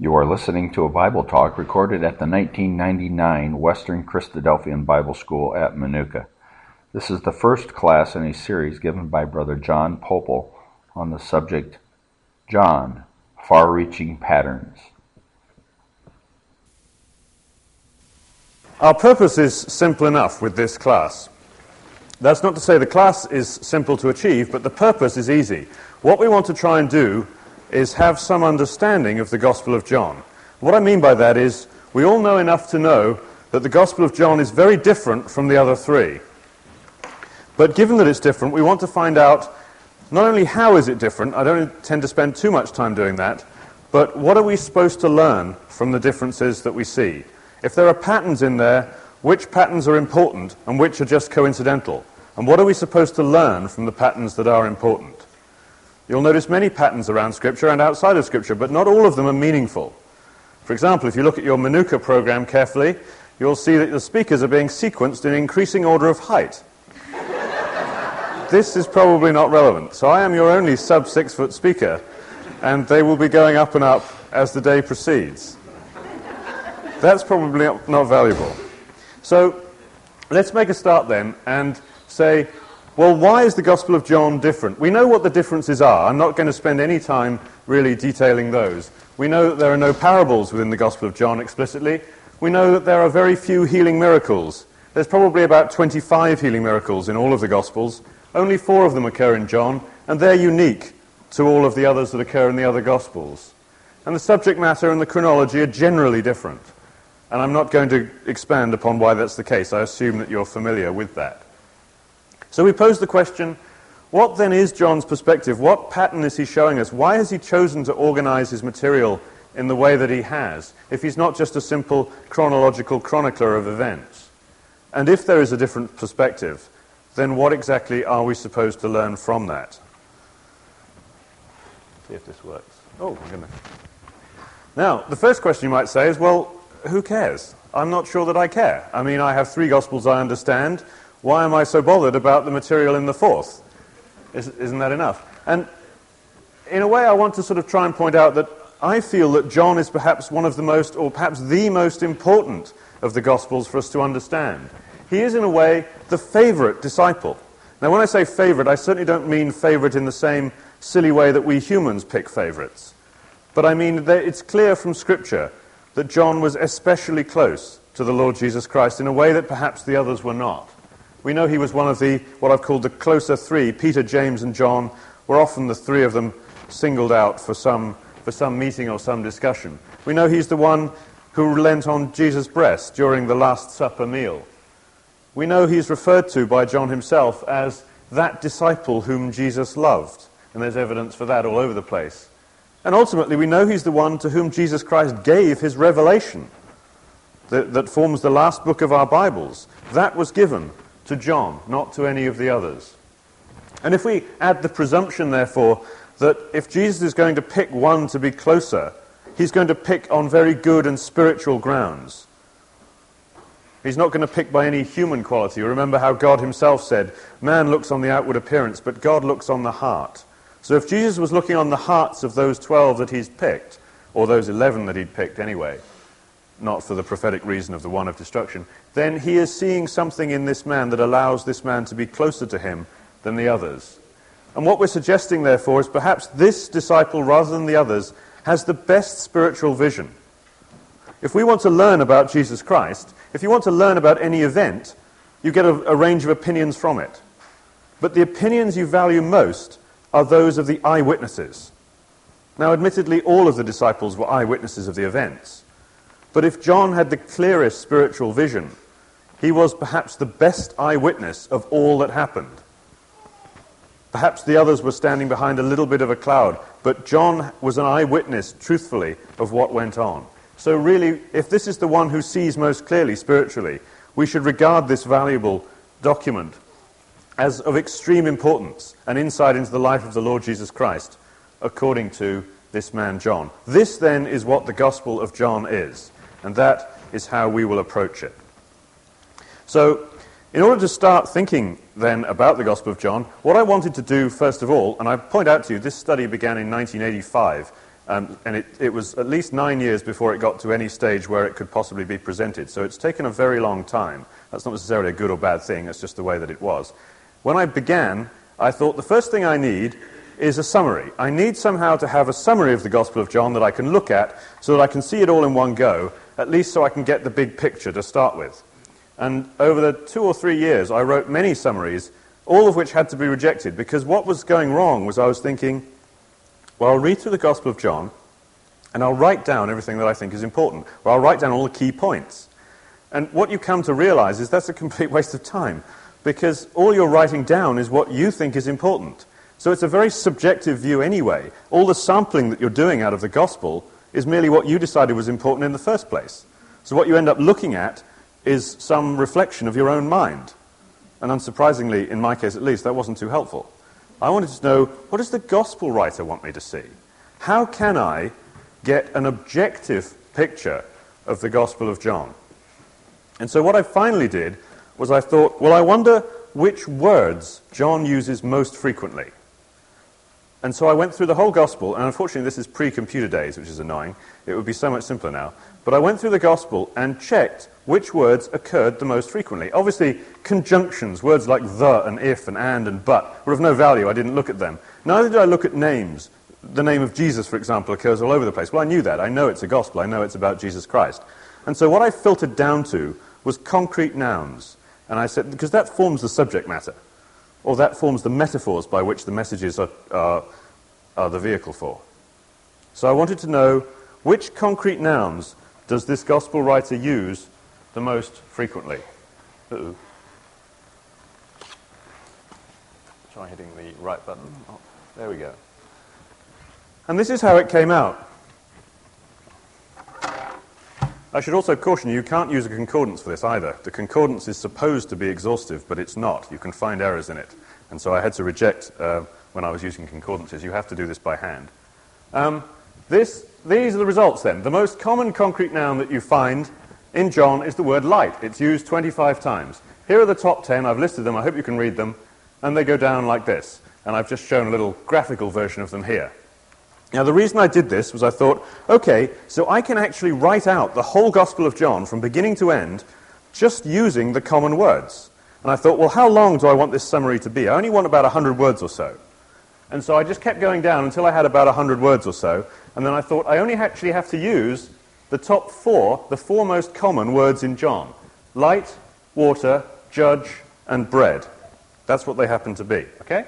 You are listening to a Bible talk recorded at the 1999 Western Christadelphian Bible School at Manuka. This is the first class in a series given by Brother John Popel on the subject, John, Far-Reaching Patterns. Our purpose is simple enough with this class. That's not to say the class is simple to achieve, but the purpose is easy. What we want to try and do is have some understanding of the Gospel of John. What I mean by that is we all know enough to know that the Gospel of John is very different from the other three. But given that it's different, we want to find out not only how is it different, I don't intend to spend too much time doing that, but what are we supposed to learn from the differences that we see? If there are patterns in there, which patterns are important and which are just coincidental? And what are we supposed to learn from the patterns that are important? You'll notice many patterns around Scripture and outside of Scripture, but not all of them are meaningful. For example, if you look at your Manuka program carefully, you'll see that the speakers are being sequenced in increasing order of height. This is probably not relevant. So I am your only sub-6 foot speaker, and they will be going up and up as the day proceeds. That's probably not valuable. So let's make a start then and say, well, why is the Gospel of John different? We know what the differences are. I'm not going to spend any time really detailing those. We know that there are no parables within the Gospel of John explicitly. We know that there are very few healing miracles. There's probably about 25 healing miracles in all of the Gospels. Only 4 of them occur in John, and they're unique to all of the others that occur in the other Gospels. And the subject matter and the chronology are generally different. And I'm not going to expand upon why that's the case. I assume that you're familiar with that. So we pose the question, what then is John's perspective? What pattern is he showing us? Why has he chosen to organize his material in the way that he has, if he's not just a simple chronological chronicler of events? And if there is a different perspective, then what exactly are we supposed to learn from that? See if this works. Oh, my goodness. Now, the first question you might say is, well, who cares? I'm not sure that I care. I mean, I have 3 Gospels I understand. Why am I so bothered about the material in the 4th? Isn't that enough? And in a way, I want to sort of try and point out that I feel that John is perhaps one of the most, or perhaps the most important of the Gospels for us to understand. He is, in a way, the favorite disciple. Now, when I say favorite, I certainly don't mean favorite in the same silly way that we humans pick favorites. But I mean that it's clear from Scripture that John was especially close to the Lord Jesus Christ in a way that perhaps the others were not. We know he was one of the, what I've called the closer 3. Peter, James, and John were often the 3 of them singled out for some meeting or some discussion. We know he's the one who leant on Jesus' breast during the Last Supper meal. We know he's referred to by John himself as that disciple whom Jesus loved, and there's evidence for that all over the place. And ultimately, we know he's the one to whom Jesus Christ gave his revelation that forms the last book of our Bibles. That was given to John, not to any of the others. And if we add the presumption, therefore, that if Jesus is going to pick one to be closer, he's going to pick on very good and spiritual grounds. He's not going to pick by any human quality. Remember how God himself said, man looks on the outward appearance, but God looks on the heart. So if Jesus was looking on the hearts of those 12 that he's picked, or those 11 that he'd picked anyway, not for the prophetic reason of the one of destruction, then he is seeing something in this man that allows this man to be closer to him than the others. And what we're suggesting, therefore, is perhaps this disciple, rather than the others, has the best spiritual vision. If we want to learn about Jesus Christ, if you want to learn about any event, you get a range of opinions from it. But the opinions you value most are those of the eyewitnesses. Now, admittedly, all of the disciples were eyewitnesses of the events. But if John had the clearest spiritual vision, he was perhaps the best eyewitness of all that happened. Perhaps the others were standing behind a little bit of a cloud, but John was an eyewitness, truthfully, of what went on. So really, if this is the one who sees most clearly spiritually, we should regard this valuable document as of extreme importance, an insight into the life of the Lord Jesus Christ, according to this man John. This, then, is what the Gospel of John is. And that is how we will approach it. So, in order to start thinking then about the Gospel of John, what I wanted to do first of all, and I point out to you, this study began in 1985, And it was at least 9 years before it got to any stage where it could possibly be presented. So it's taken a very long time. That's not necessarily a good or bad thing, it's just the way that it was. When I began, I thought the first thing I need is a summary. I need somehow to have a summary of the Gospel of John that I can look at so that I can see it all in one go, at least so I can get the big picture to start with. And over the 2 or 3 years, I wrote many summaries, all of which had to be rejected, because what was going wrong was I was thinking, well, I'll read through the Gospel of John, and I'll write down everything that I think is important, or I'll write down all the key points. And what you come to realize is that's a complete waste of time, because all you're writing down is what you think is important. So it's a very subjective view anyway. All the sampling that you're doing out of the Gospel is merely what you decided was important in the first place. So what you end up looking at is some reflection of your own mind. And unsurprisingly, in my case at least, that wasn't too helpful. I wanted to know, what does the Gospel writer want me to see? How can I get an objective picture of the Gospel of John? And so what I finally did was I thought, well, I wonder which words John uses most frequently. And so I went through the whole Gospel, and unfortunately this is pre-computer days, which is annoying. It would be so much simpler now. But I went through the Gospel and checked which words occurred the most frequently. Obviously, conjunctions, words like the and if and but, were of no value. I didn't look at them. Neither did I look at names. The name of Jesus, for example, occurs all over the place. Well, I knew that. I know it's a Gospel. I know it's about Jesus Christ. And so what I filtered down to was concrete nouns. And I said, because that forms the subject matter, or that forms the metaphors by which the messages are the vehicle for. So I wanted to know which concrete nouns does this Gospel writer use the most frequently. Uh-oh. Try hitting the right button. Oh, there we go. And this is how it came out. I should also caution you can't use a concordance for this either. The concordance is supposed to be exhaustive, but it's not. You can find errors in it. And so I had to reject when I was using concordances. You have to do this by hand. These are the results then. The most common concrete noun that you find in John is the word light. It's used 25 times. Here are the top 10. I've listed them. I hope you can read them. And they go down like this. And I've just shown a little graphical version of them here. Now, the reason I did this was I thought, okay, so I can actually write out the whole Gospel of John from beginning to end just using the common words. And I thought, well, how long do I want this summary to be? I only want about 100 words or so. And so I just kept going down until I had about 100 words or so. And then I thought, I only actually have to use the top four, the four most common words in John. Light, water, judge, and bread. That's what they happen to be, okay?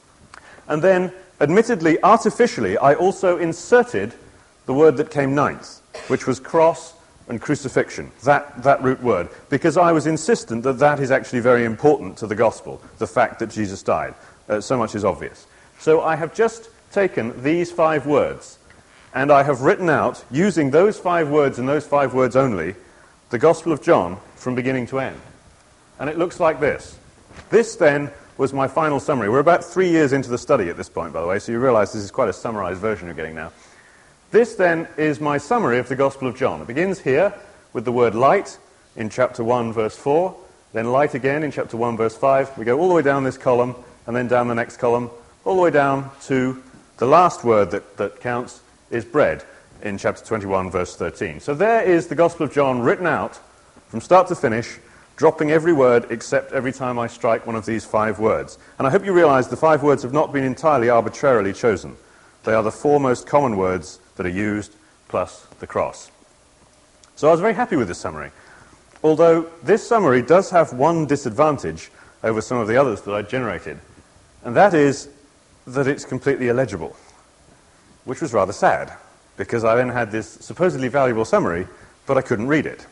And then, admittedly, artificially, I also inserted the word that came ninth, which was cross and crucifixion, that root word, because I was insistent that that is actually very important to the gospel, the fact that Jesus died. So much is obvious. So I have just taken these 5 words, and I have written out, using those 5 words and those 5 words only, the Gospel of John from beginning to end. And it looks like this. This, then, was my final summary. We're about 3 years into the study at this point, by the way, so you realize this is quite a summarized version you're getting now. This, then, is my summary of the Gospel of John. It begins here with the word light in chapter 1, verse 4, then light again in chapter 1, verse 5. We go all the way down this column, and then down the next column, all the way down to the last word that counts is bread in chapter 21, verse 13. So there is the Gospel of John written out from start to finish, dropping every word except every time I strike one of these 5 words. And I hope you realize the 5 words have not been entirely arbitrarily chosen. They are the 4 most common words that are used, plus the cross. So I was very happy with this summary. Although this summary does have one disadvantage over some of the others that I generated, and that is that it's completely illegible, which was rather sad, because I then had this supposedly valuable summary, but I couldn't read it.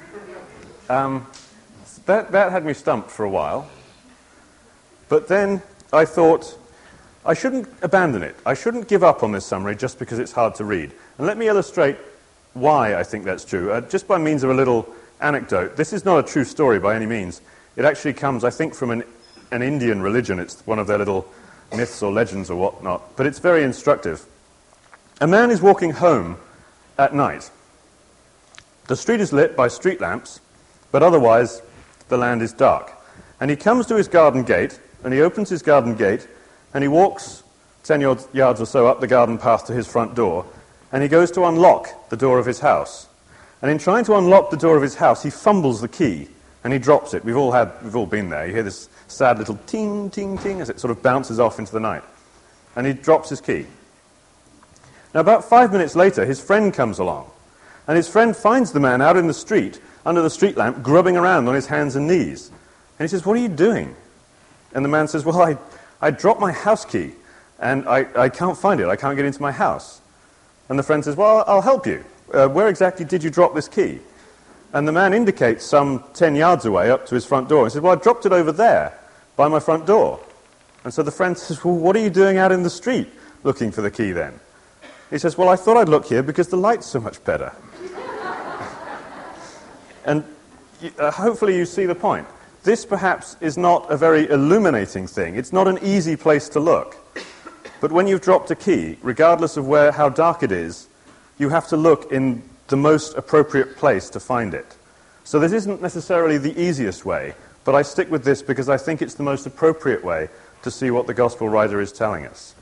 That had me stumped for a while. But then I thought, I shouldn't abandon it. I shouldn't give up on this summary just because it's hard to read. And let me illustrate why I think that's true, just by means of a little anecdote. This is not a true story by any means. It actually comes, I think, from an Indian religion. It's one of their little myths or legends or whatnot. But it's very instructive. A man is walking home at night. The street is lit by street lamps, but otherwise the land is dark. And he comes to his garden gate, and he opens his garden gate, and he walks 10 yards or so up the garden path to his front door, and he goes to unlock the door of his house. And in trying to unlock the door of his house, he fumbles the key, and he drops it. We've all been there. You hear this sad little ting, ting, ting as it sort of bounces off into the night. And he drops his key. Now, about 5 minutes later, his friend comes along, and his friend finds the man out in the street, under the street lamp, grubbing around on his hands and knees. And he says, "What are you doing?" And the man says, "Well, I dropped my house key, and I can't find it. I can't get into my house." And the friend says, "Well, I'll help you. Where exactly did you drop this key?" And the man indicates some 10 yards away up to his front door. He says, "Well, I dropped it over there, by my front door." And so the friend says, "Well, what are you doing out in the street looking for the key then?" He says, "Well, I thought I'd look here because the light's so much better." And hopefully you see the point. This perhaps is not a very illuminating thing. It's not an easy place to look. But when you've dropped a key, regardless of how dark it is, you have to look in the most appropriate place to find it. So this isn't necessarily the easiest way, but I stick with this because I think it's the most appropriate way to see what the gospel writer is telling us.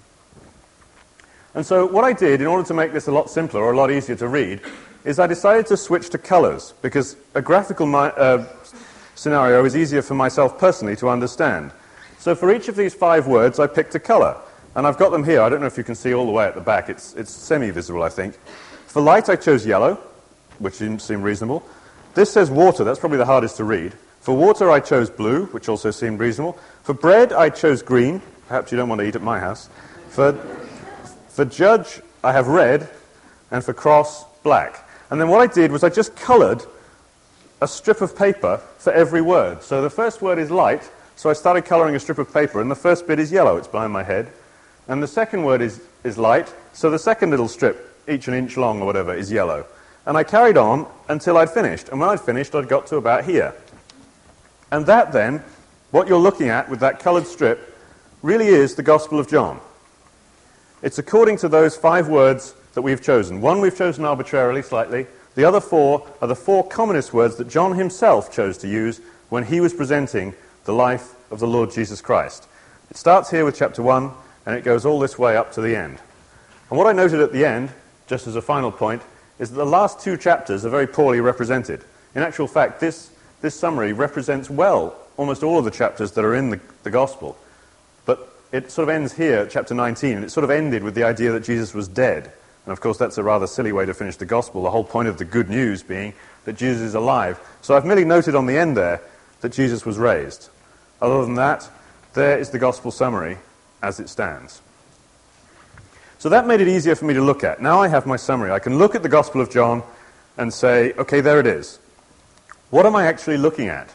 And so what I did, in order to make this a lot simpler or a lot easier to read, is I decided to switch to colors, because a graphical scenario is easier for myself personally to understand. So for each of these 5 words, I picked a color. And I've got them here. I don't know if you can see all the way at the back. It's semi-visible, I think. For light, I chose yellow, which didn't seem reasonable. This says water. That's probably the hardest to read. For water, I chose blue, which also seemed reasonable. For bread, I chose green. Perhaps you don't want to eat at my house. For judge, I have red. And for cross, black. And then what I did was I just colored a strip of paper for every word. So the first word is light, so I started coloring a strip of paper, and the first bit is yellow. It's behind my head. And the second word is light, so the second little strip, each an inch long or whatever, is yellow. And I carried on until I'd finished. And when I'd finished, I'd got to about here. And that then, what you're looking at with that colored strip, really is the Gospel of John. It's according to those 5 words that we've chosen. One we've chosen arbitrarily, slightly. The other 4 are the 4 commonest words that John himself chose to use when he was presenting the life of the Lord Jesus Christ. It starts here with chapter 1, and it goes all this way up to the end. And what I noted at the end, just as a final point, is that the last 2 chapters are very poorly represented. In actual fact, this summary represents well almost all of the chapters that are in the Gospel. But it sort of ends here at chapter 19, and it sort of ended with the idea that Jesus was dead. And of course, that's a rather silly way to finish the Gospel, the whole point of the good news being that Jesus is alive. So I've merely noted on the end there that Jesus was raised. Other than that, there is the Gospel summary as it stands. So that made it easier for me to look at. Now I have my summary. I can look at the Gospel of John and say, okay, there it is. What am I actually looking at?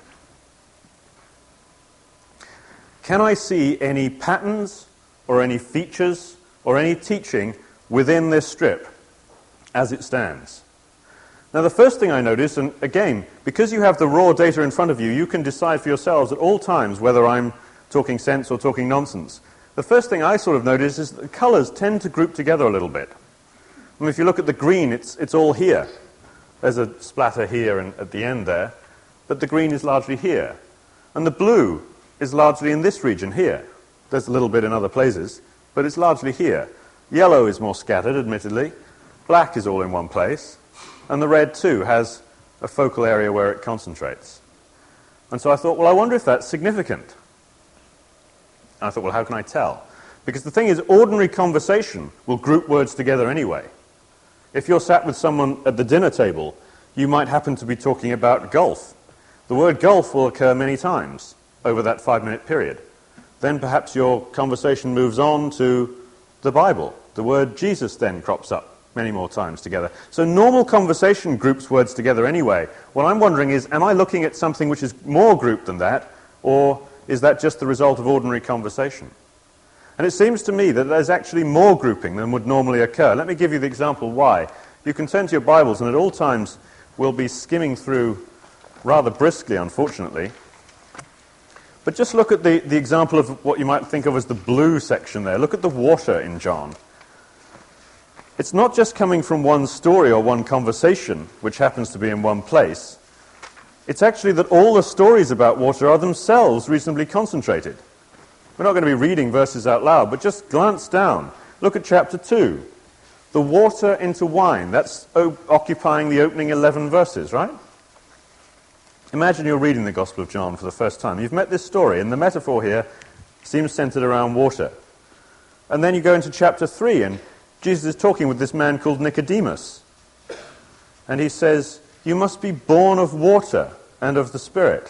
Can I see any patterns or any features or any teaching within this strip as it stands? Now the first thing I notice, and again, because you have the raw data in front of you, you can decide for yourselves at all times whether I'm talking sense or talking nonsense. The first thing I sort of notice is that the colors tend to group together a little bit. I mean, if you look at the green, it's all here. There's a splatter here and at the end there, but the green is largely here. And the blue is largely in this region here. There's a little bit in other places, but it's largely here. Yellow is more scattered, admittedly. Black is all in one place. And the red, too, has a focal area where it concentrates. And so I thought, well, I wonder if that's significant. And I thought, well, how can I tell? Because the thing is, ordinary conversation will group words together anyway. If you're sat with someone at the dinner table, you might happen to be talking about golf. The word golf will occur many times over that 5-minute period. Then perhaps your conversation moves on to the Bible. The word Jesus then crops up many more times together. So normal conversation groups words together anyway. What I'm wondering is, am I looking at something which is more grouped than that, or is that just the result of ordinary conversation? And it seems to me that there's actually more grouping than would normally occur. Let me give you the example why. You can turn to your Bibles, and at all times we'll be skimming through rather briskly, unfortunately. But just look at the example of what you might think of as the blue section there. Look at the water in John. It's not just coming from one story or one conversation, which happens to be in one place. It's actually that all the stories about water are themselves reasonably concentrated. We're not going to be reading verses out loud, but just glance down. Look at chapter 2. the water into wine. That's occupying the opening 11 verses, right? Imagine you're reading the Gospel of John for the first time. You've met this story, and the metaphor here seems centered around water. And then you go into chapter 3, and Jesus is talking with this man called Nicodemus. And he says, you must be born of water and of the Spirit.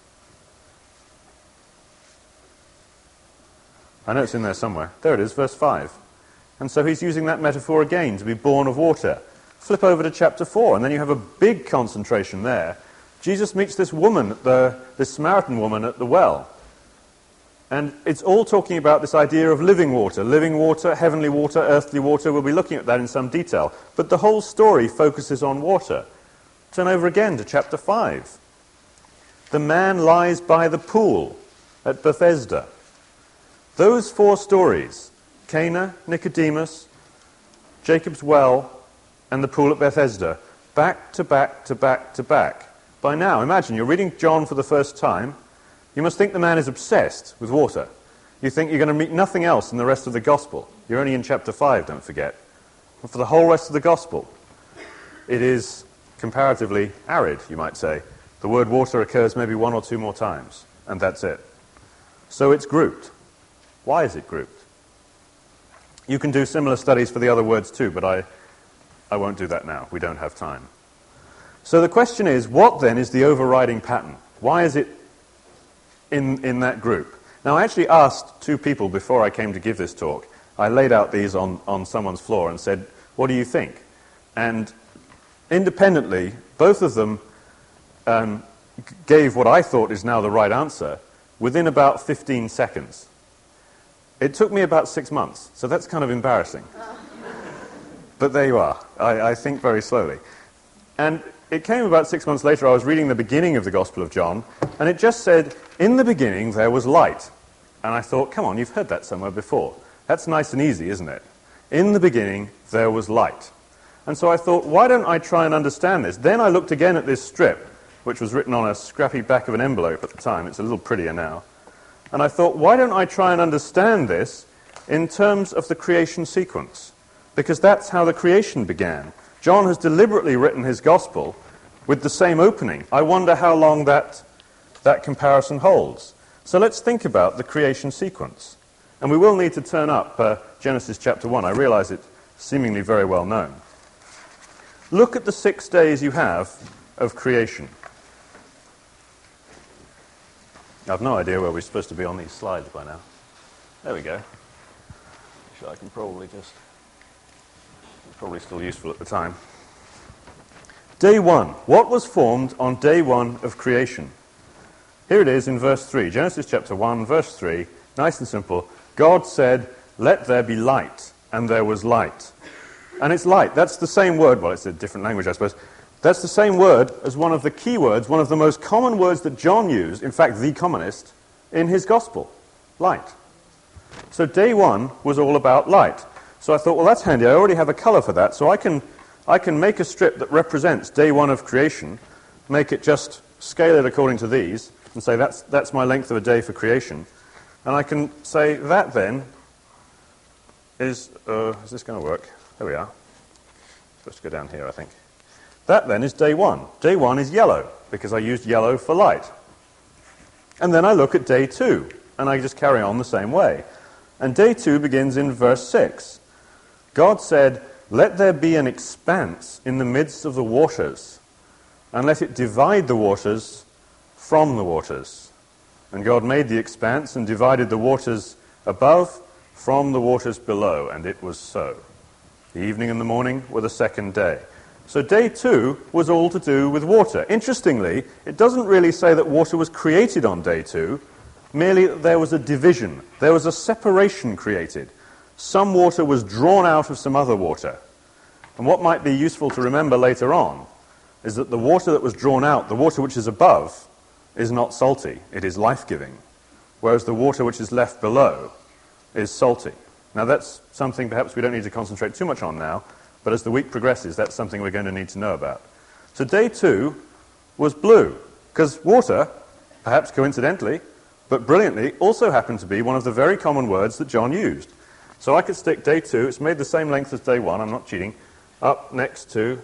I know it's in there somewhere. There it is, verse 5. And so he's using that metaphor again, to be born of water. Flip over to chapter 4, and then you have a big concentration there. Jesus meets this woman, this Samaritan woman at the well. And it's all talking about this idea of living water, heavenly water, earthly water. We'll be looking at that in some detail. But the whole story focuses on water. Turn over again to chapter 5. The man lies by the pool at Bethesda. Those 4 stories, Cana, Nicodemus, Jacob's well, and the pool at Bethesda, back to back to back to back. By now, imagine, you're reading John for the first time. You must think the man is obsessed with water. You think you're going to meet nothing else in the rest of the Gospel. You're only in chapter 5, don't forget. But for the whole rest of the Gospel, it is comparatively arid, you might say. The word water occurs maybe 1 or 2 more times, and that's it. So it's grouped. Why is it grouped? You can do similar studies for the other words too, but I won't do that now. We don't have time. So the question is, what then is the overriding pattern? Why is it in that group? Now, I actually asked 2 people before I came to give this talk. I laid out these on someone's floor and said, what do you think? And independently, both of them gave what I thought is now the right answer within about 15 seconds. It took me about 6 months, so that's kind of embarrassing. But there you are. I think very slowly. And it came about 6 months later. I was reading the beginning of the Gospel of John, and it just said, in the beginning there was light. And I thought, come on, you've heard that somewhere before. That's nice and easy, isn't it? In the beginning there was light. And so I thought, why don't I try and understand this? Then I looked again at this strip, which was written on a scrappy back of an envelope at the time. It's a little prettier now. And I thought, why don't I try and understand this in terms of the creation sequence? Because that's how the creation began. John has deliberately written his gospel with the same opening. I wonder how long that comparison holds. So let's think about the creation sequence. And we will need to turn up Genesis chapter 1. I realize it's seemingly very well known. Look at the 6 days you have of creation. I've no idea where we're supposed to be on these slides by now. There we go. So I can probably probably still useful at the time. Day 1. What was formed on day 1 of creation? Here it is in verse 3. Genesis chapter 1, verse 3. Nice and simple. God said, let there be light, and there was light. And it's light. That's the same word. Well, it's a different language, I suppose. That's the same word as one of the key words, one of the most common words that John used, in fact, the commonest, in his gospel. Light. So day 1 was all about light. So I thought, well, that's handy. I already have a color for that, so I can make a strip that represents day 1 of creation, make it just scale it according to these, and say that's my length of a day for creation. And I can say that then is this going to work? There we are. Supposed to go down here, I think. That then is day 1. Day 1 is yellow, because I used yellow for light. And then I look at day 2, and I just carry on the same way. And day 2 begins in verse 6. God said, let there be an expanse in the midst of the waters, and let it divide the waters from the waters. And God made the expanse and divided the waters above from the waters below, and it was so. The evening and the morning were the second day. So day 2 was all to do with water. Interestingly, it doesn't really say that water was created on day 2, merely that there was a division. There was a separation created. Some water was drawn out of some other water. And what might be useful to remember later on is that the water that was drawn out, the water which is above, is not salty. It is life-giving. Whereas the water which is left below is salty. Now that's something perhaps we don't need to concentrate too much on now, but as the week progresses, that's something we're going to need to know about. So day 2 was blue, because water, perhaps coincidentally, but brilliantly, also happened to be one of the very common words that John used. So I could stick day 2, it's made the same length as day 1, I'm not cheating, up next to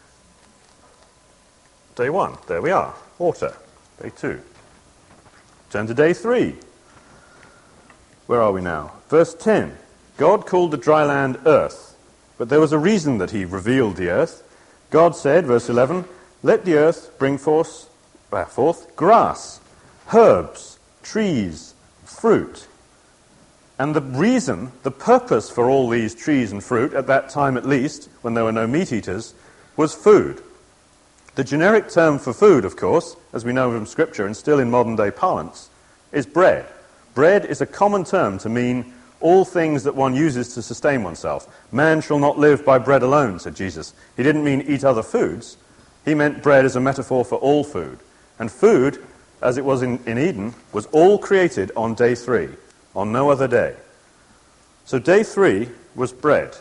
day 1. There we are, water, day 2. Turn to day 3. Where are we now? Verse 10. God called the dry land earth, but there was a reason that he revealed the earth. God said, verse 11, let the earth bring forth grass, herbs, trees, fruit. And the reason, the purpose for all these trees and fruit, at that time at least, when there were no meat eaters, was food. The generic term for food, of course, as we know from Scripture and still in modern day parlance, is bread. Bread is a common term to mean all things that one uses to sustain oneself. Man shall not live by bread alone, said Jesus. He didn't mean eat other foods. He meant bread as a metaphor for all food. And food, as it was in Eden, was all created on day 3. On no other day. So day 3 was bread.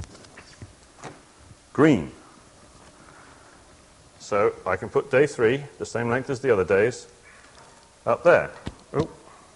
Green. So I can put day 3, the same length as the other days, up there. Oh,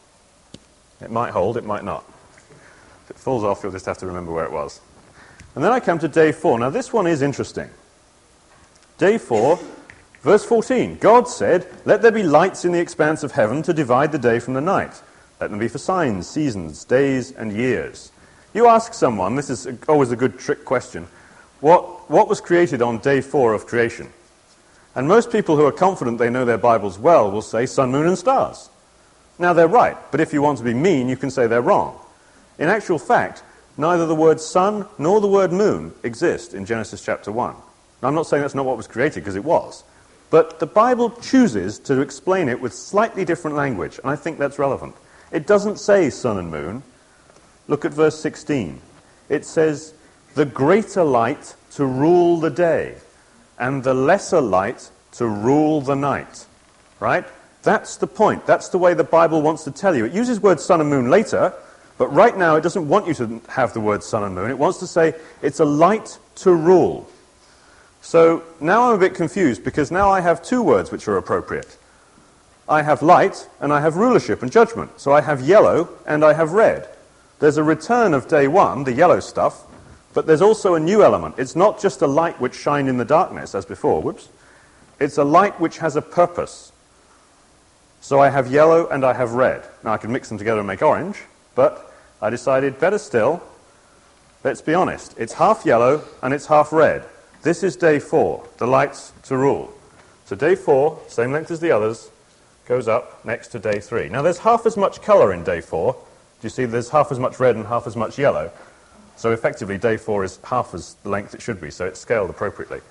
it might hold, it might not. If it falls off, you'll just have to remember where it was. And then I come to day 4. Now this one is interesting. Day 4, verse 14. God said, let there be lights in the expanse of heaven to divide the day from the night. Let them be for signs, seasons, days, and years. You ask someone, this is always a good trick question, what was created on day 4 of creation? And most people who are confident they know their Bibles well will say sun, moon, and stars. Now they're right, but if you want to be mean, you can say they're wrong. In actual fact, neither the word sun nor the word moon exist in Genesis chapter 1. Now, I'm not saying that's not what was created, because it was. But the Bible chooses to explain it with slightly different language, and I think that's relevant. It doesn't say sun and moon. Look at verse 16. It says, the greater light to rule the day, and the lesser light to rule the night. Right? That's the point. That's the way the Bible wants to tell you. It uses words sun and moon later, but right now it doesn't want you to have the word sun and moon. It wants to say it's a light to rule. So now I'm a bit confused, because now I have 2 words which are appropriate. I have light, and I have rulership and judgment. So I have yellow, and I have red. There's a return of day 1, the yellow stuff, but there's also a new element. It's not just a light which shined in the darkness, as before. Whoops. It's a light which has a purpose. So I have yellow, and I have red. Now I could mix them together and make orange, but I decided, better still, let's be honest. It's half yellow, and it's half red. This is day 4, the lights to rule. So day 4, same length as the others, goes up next to day 3. Now there's half as much colour in day 4. Do you see there's half as much red and half as much yellow? So effectively day 4 is half as the length it should be, so it's scaled appropriately.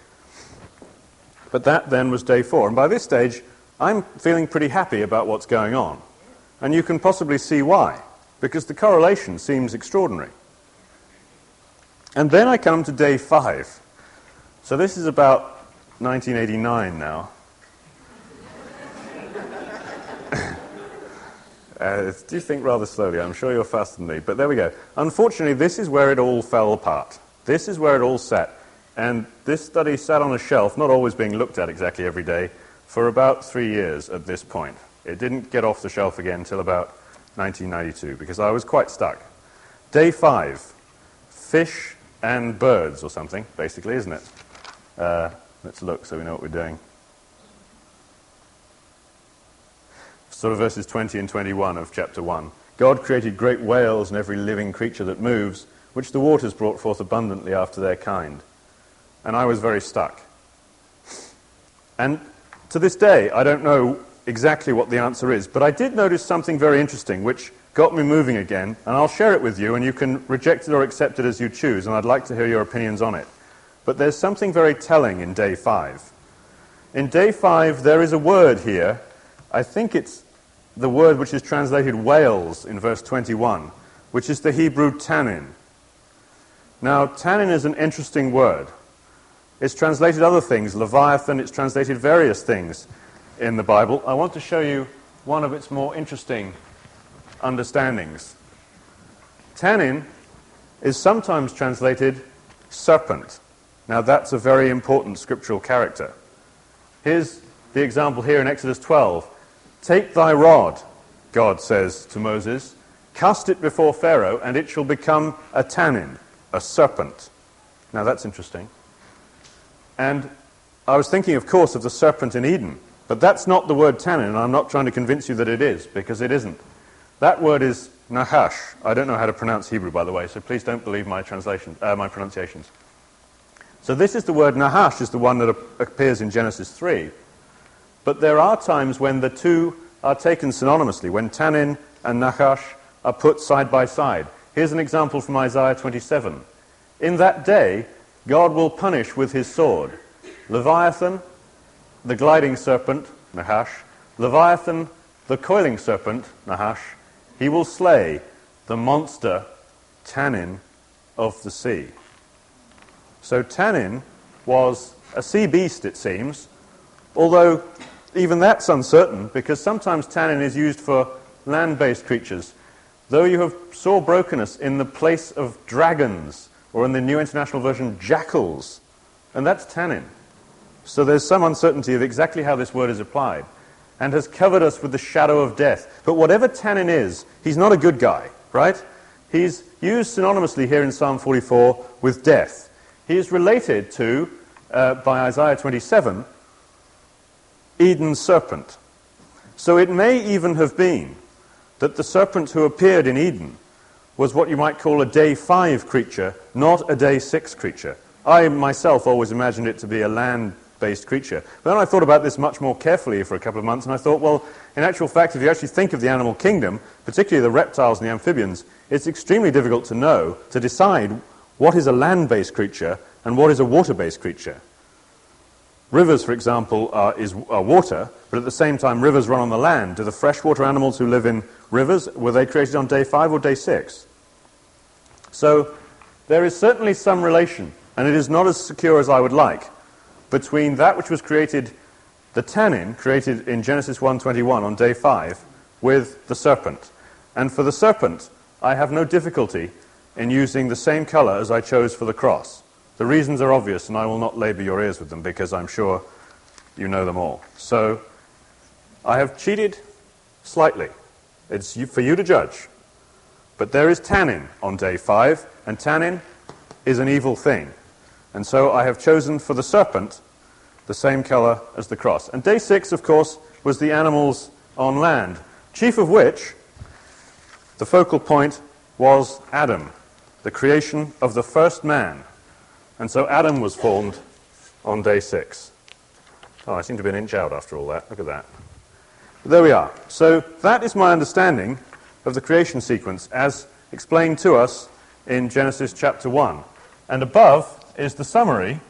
But that then was day 4. And by this stage, I'm feeling pretty happy about what's going on. And you can possibly see why, because the correlation seems extraordinary. And then I come to day 5. So this is about 1989 now. Do you think rather slowly? I'm sure you're faster than me, but there we go. Unfortunately, this is where it all fell apart. This is where it all sat. And this study sat on a shelf, not always being looked at exactly every day, for about 3 years at this point. It didn't get off the shelf again until about 1992, because I was quite stuck. Day 5, fish and birds or something, basically, isn't it? Let's look so we know what we're doing. Sort of verses 20 and 21 of chapter 1. God created great whales and every living creature that moves, which the waters brought forth abundantly after their kind. And I was very stuck. And to this day, I don't know exactly what the answer is, but I did notice something very interesting, which got me moving again, and I'll share it with you, and you can reject it or accept it as you choose, and I'd like to hear your opinions on it. But there's something very telling in day 5. In day 5, there is a word here. I think it's the word which is translated whales in verse 21, which is the Hebrew tannin. Now, tannin is an interesting word. It's translated other things, Leviathan, it's translated various things in the Bible. I want to show you one of its more interesting understandings. Tannin is sometimes translated serpent. Now, that's a very important scriptural character. Here's the example here in Exodus 12. Take thy rod, God says to Moses, Cast it before Pharaoh, and it shall become a tannin, a serpent. Now that's interesting. And I was thinking, of course, of the serpent in Eden, but that's not the word tannin, and I'm not trying to convince you that it is, because it isn't. That word is nahash. I don't know how to pronounce Hebrew, by the way, so please don't believe my pronunciations. So this is the word nahash, is the one that appears in Genesis 3. But there are times when the two are taken synonymously, when tannin and nahash are put side by side. Here's an example from Isaiah 27. In that day, God will punish with his sword Leviathan, the gliding serpent, Nahash, Leviathan, the coiling serpent, Nahash. He will slay the monster, tannin, of the sea. So tannin was a sea beast, it seems, although even that's uncertain, because sometimes tannin is used for land-based creatures. Though you have sore brokenness in the place of dragons, or in the New International Version, jackals, and that's tannin. So there's some uncertainty of exactly how this word is applied, and has covered us with the shadow of death. But whatever tannin is, he's not a good guy, right? He's used synonymously here in Psalm 44 with death. He is related to, by Isaiah 27, Eden's serpent. So it may even have been that the serpent who appeared in Eden was what you might call a day 5 creature, not a day 6 creature. I myself always imagined it to be a land-based creature. But then I thought about this much more carefully for a couple of months, and I thought, well, in actual fact, if you actually think of the animal kingdom, particularly the reptiles and the amphibians, it's extremely difficult to know, to decide what is a land-based creature and what is a water-based creature. Rivers, for example, are water, but at the same time rivers run on the land. Do the freshwater animals who live in rivers, were they created on day 5 or day 6? So there is certainly some relation, and it is not as secure as I would like, between that which was created, the tannin, created in Genesis 1:21 on day 5, with the serpent. And for the serpent, I have no difficulty in using the same color as I chose for the cross. The reasons are obvious, and I will not labor your ears with them, because I'm sure you know them all. So I have cheated slightly. It's for you to judge. But there is tannin on day 5, and tannin is an evil thing. And so I have chosen for the serpent the same color as the cross. And day 6, of course, was the animals on land, chief of which the focal point was Adam, the creation of the first man. And so Adam was formed on day 6. Oh, I seem to be an inch out after all that. Look at that. But there we are. So that is my understanding of the creation sequence as explained to us in Genesis chapter 1. And above is the summary,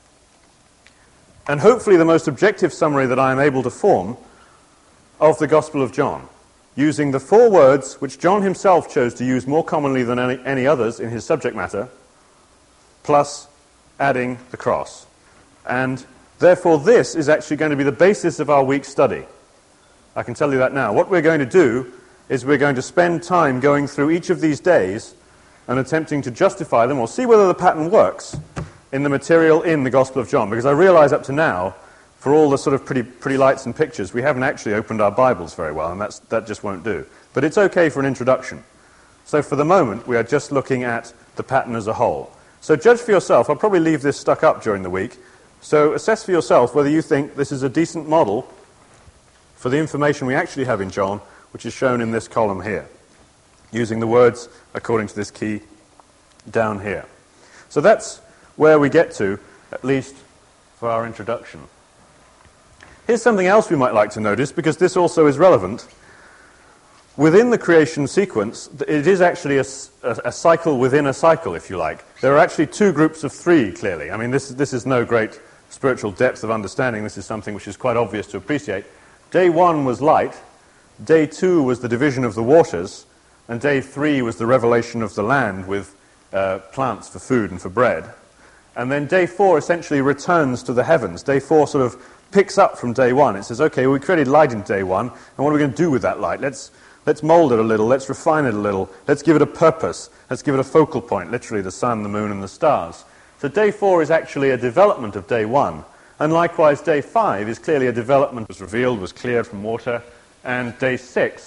and hopefully the most objective summary that I am able to form of the Gospel of John, using the 4 words which John himself chose to use more commonly than any others in his subject matter, plus adding the cross. And therefore this is actually going to be the basis of our week's study. I can tell you that now. What we're going to do is we're going to spend time going through each of these days and attempting to justify them or see whether the pattern works in the material in the Gospel of John. Because I realize up to now, for all the sort of pretty lights and pictures, we haven't actually opened our Bibles very well, and that just won't do. But it's okay for an introduction. So for the moment, we are just looking at the pattern as a whole. So judge for yourself. I'll probably leave this stuck up during the week. So assess for yourself whether you think this is a decent model for the information we actually have in John, which is shown in this column here, using the words according to this key down here. So that's where we get to, at least for our introduction. Here's something else we might like to notice, because this also is relevant. Within the creation sequence, it is actually a cycle within a cycle, if you like. There are actually 2 groups of 3, clearly. I mean, this is no great spiritual depth of understanding. This is something which is quite obvious to appreciate. Day 1 was light. Day 2 was the division of the waters. And day 3 was the revelation of the land with plants for food and for bread. And then day 4 essentially returns to the heavens. Day 4 sort of picks up from day 1. It says, okay, we created light in day 1, and what are we going to do with that light? Let's mold it a little, let's refine it a little, let's give it a purpose, let's give it a focal point, literally the sun, the moon, and the stars. So day 4 is actually a development of day 1, and likewise day 5 is clearly a development, was revealed, was cleared from water, and day 6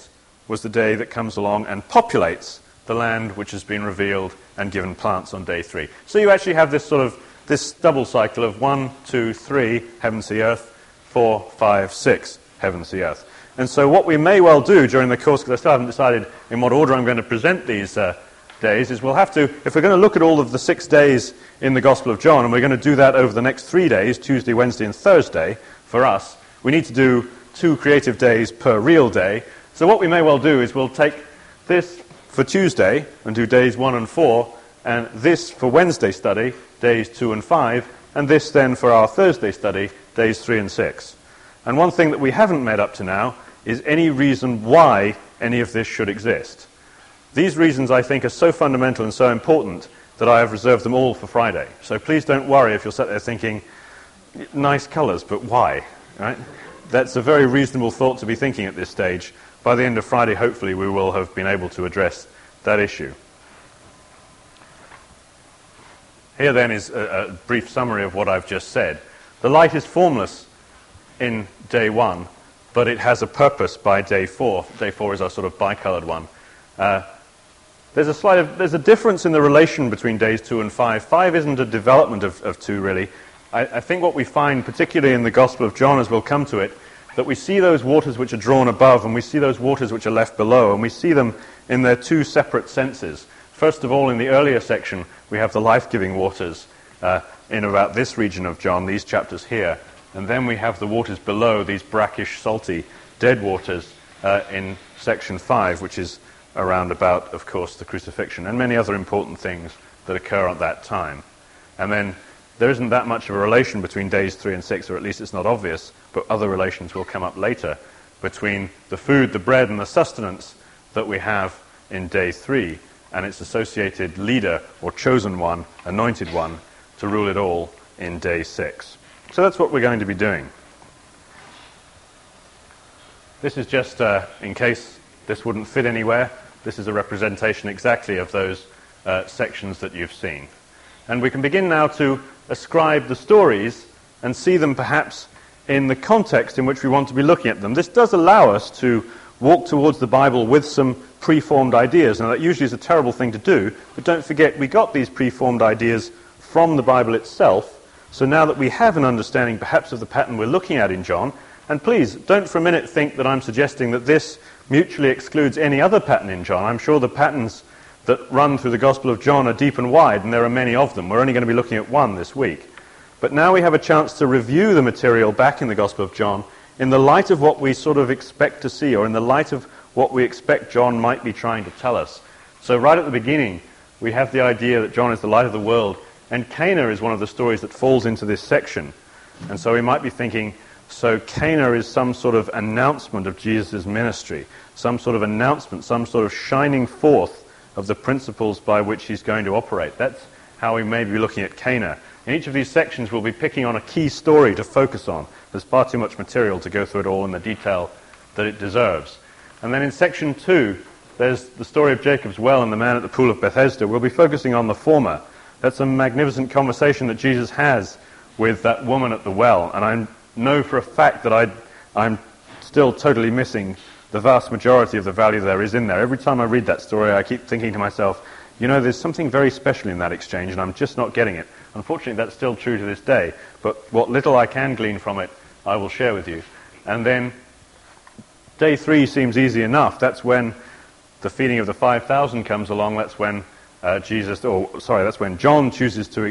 was the day that comes along and populates the land which has been revealed and given plants on day 3. So you actually have this double cycle of 1, 2, 3, heaven, sea, earth, 4, 5, 6, heaven, sea, earth. And so what we may well do during the course, because I still haven't decided in what order I'm going to present these days, is we'll have to, if we're going to look at all of the 6 days in the Gospel of John, and we're going to do that over the next 3 days, Tuesday, Wednesday, and Thursday, for us, we need to do 2 creative days per real day. So what we may well do is we'll take this for Tuesday and do days 1 and 4, and this for Wednesday study, days 2 and 5, and this then for our Thursday study, days 3 and 6. And one thing that we haven't made up to now is any reason why any of this should exist. These reasons, I think, are so fundamental and so important that I have reserved them all for Friday. So please don't worry if you're sat there thinking, nice colours, but why? Right? That's a very reasonable thought to be thinking at this stage. By the end of Friday, hopefully, we will have been able to address that issue. Here, then, is a brief summary of what I've just said. The light is formless in day 1, but it has a purpose by day 4. Day 4 is our sort of bicoloured one. There's a difference in the relation between days 2 and 5. 5 isn't a development of 2, really. I think what we find, particularly in the Gospel of John, as we'll come to it, that we see those waters which are drawn above, and we see those waters which are left below, and we see them in their 2 separate senses. First of all, in the earlier section, we have the life-giving waters in about this region of John, these chapters here, and then we have the waters below, these brackish, salty, dead waters in section 5, which is around about, of course, the crucifixion, and many other important things that occur at that time. And then there isn't that much of a relation between days 3 and 6, or at least it's not obvious, but other relations will come up later between the food, the bread, and the sustenance that we have in day 3, and its associated leader, or chosen one, anointed one, to rule it all in day 6. So that's what we're going to be doing. This is just, in case this wouldn't fit anywhere, this is a representation exactly of those sections that you've seen. And we can begin now to ascribe the stories and see them perhaps in the context in which we want to be looking at them. This does allow us to walk towards the Bible with some preformed ideas. Now, that usually is a terrible thing to do, but don't forget, we got these preformed ideas from the Bible itself. So now that we have an understanding perhaps of the pattern we're looking at in John, and please don't for a minute think that I'm suggesting that this mutually excludes any other pattern in John. I'm sure the patterns that run through the Gospel of John are deep and wide, and there are many of them. We're only going to be looking at one this week. But now we have a chance to review the material back in the Gospel of John in the light of what we sort of expect to see, or in the light of what we expect John might be trying to tell us. So right at the beginning, we have the idea that John is the light of the world, and Cana is one of the stories that falls into this section. And so we might be thinking, so Cana is some sort of announcement of Jesus' ministry, some sort of announcement, some sort of shining forth of the principles by which he's going to operate. That's how we may be looking at Cana. In each of these sections, we'll be picking on a key story to focus on. There's far too much material to go through it all in the detail that it deserves. And then in section 2, there's the story of Jacob's well and the man at the pool of Bethesda. We'll be focusing on the former. That's a magnificent conversation that Jesus has with that woman at the well. And I know for a fact that I'm still totally missing the vast majority of the value there is in there. Every time I read that story, I keep thinking to myself, you know, there's something very special in that exchange, and I'm just not getting it. Unfortunately, that's still true to this day, but what little I can glean from it, I will share with you. And then day 3 seems easy enough. That's when the feeding of the 5,000 comes along. That's when that's when John chooses to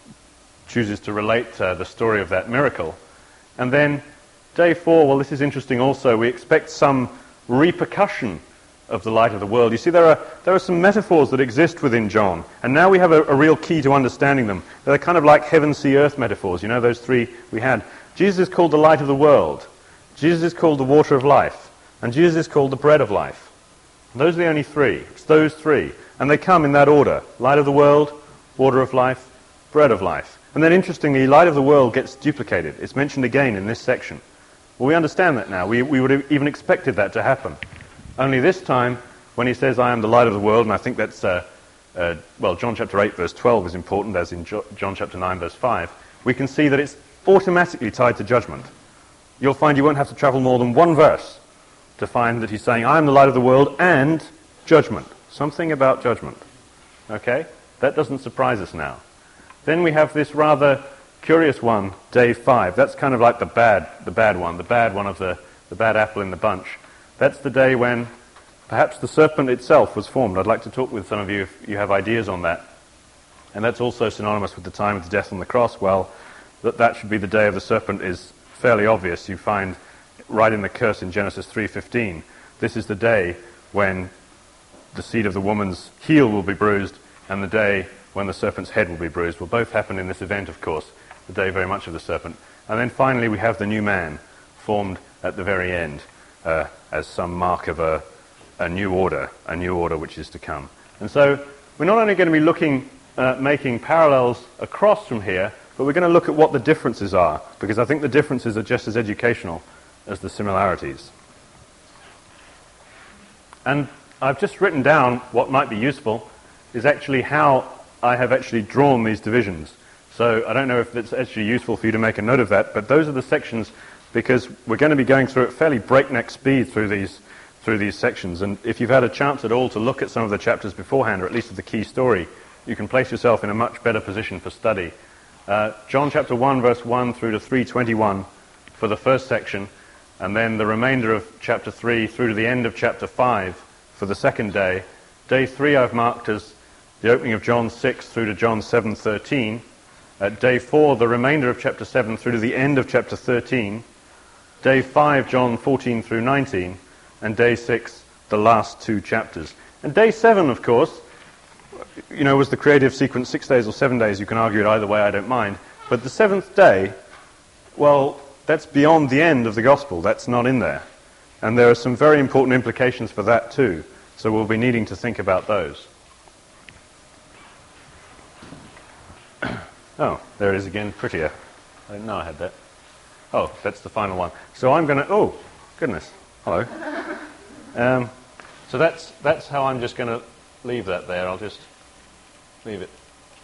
relate the story of that miracle. And then day 4, well, this is interesting also. We expect some repercussion of the light of the world. You see, there are some metaphors that exist within John, and now we have a real key to understanding them. They're kind of like heaven, sea, earth metaphors. You know, those 3 we had. Jesus is called the light of the world. Jesus is called the water of life. And Jesus is called the bread of life. And those are the only 3. It's those 3. And they come in that order. Light of the world, water of life, bread of life. And then interestingly, light of the world gets duplicated. It's mentioned again in this section. Well, we understand that now. We would have even expected that to happen. Only this time, when he says, I am the light of the world, and I think that's, John chapter 8, verse 12 is important, as in John chapter 9, verse 5, we can see that it's automatically tied to judgment. You'll find you won't have to travel more than one verse to find that he's saying, I am the light of the world and judgment. Something about judgment. Okay? That doesn't surprise us now. Then we have this rather curious one, day 5. That's kind of like the bad one of the bad apple in the bunch. That's the day when perhaps the serpent itself was formed. I'd like to talk with some of you if you have ideas on that. And that's also synonymous with the time of the death on the cross. Well, that should be the day of the serpent is fairly obvious. You find right in the curse in Genesis 3:15. This is the day when the seed of the woman's heel will be bruised and the day when the serpent's head will be bruised. Will both happen in this event, of course, the day very much of the serpent. And then finally we have the new man formed at the very end as some mark of a new order which is to come. And so we're not only going to be looking making parallels across from here, but we're going to look at what the differences are, because I think the differences are just as educational as the similarities. And I've just written down what might be useful is actually how I have actually drawn these divisions. So I don't know if it's actually useful for you to make a note of that, but those are the sections, because we're going to be going through at fairly breakneck speed through these sections. And if you've had a chance at all to look at some of the chapters beforehand, or at least of the key story, you can place yourself in a much better position for study. John chapter 1, verse 1 through to 3:21 for the first section, and then the remainder of chapter 3 through to the end of chapter 5 for the second day. Day 3 I've marked as the opening of John 6 through to John 7:13. At day 4, the remainder of chapter 7 through to the end of chapter 13. Day 5, John 14 through 19. And day 6, the last 2 chapters. And day 7, of course, was the creative sequence 6 days or 7 days. You can argue it either way, I don't mind. But the 7th day, well, that's beyond the end of the gospel. That's not in there. And there are some very important implications for that too. So we'll be needing to think about those. Oh, there it is again, prettier. I didn't know I had that. Oh, that's the final one. So I'm going to... Oh, goodness. Hello. So that's how I'm just going to leave that there. I'll just leave it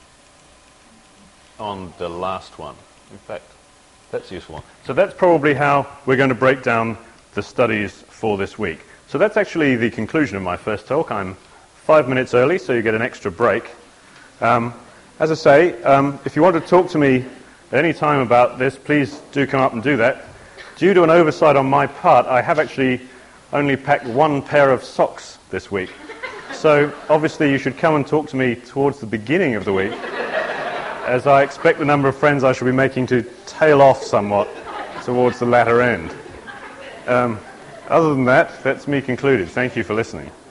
on the last one. In fact, that's a useful one. So that's probably how we're going to break down the studies for this week. So that's actually the conclusion of my first talk. I'm 5 minutes early, so you get an extra break. As I say, if you want to talk to me at any time about this, please do come up and do that. Due to an oversight on my part, I have actually only packed 1 pair of socks this week. So obviously you should come and talk to me towards the beginning of the week, as I expect the number of friends I shall be making to tail off somewhat towards the latter end. Other than that, that's me concluded. Thank you for listening.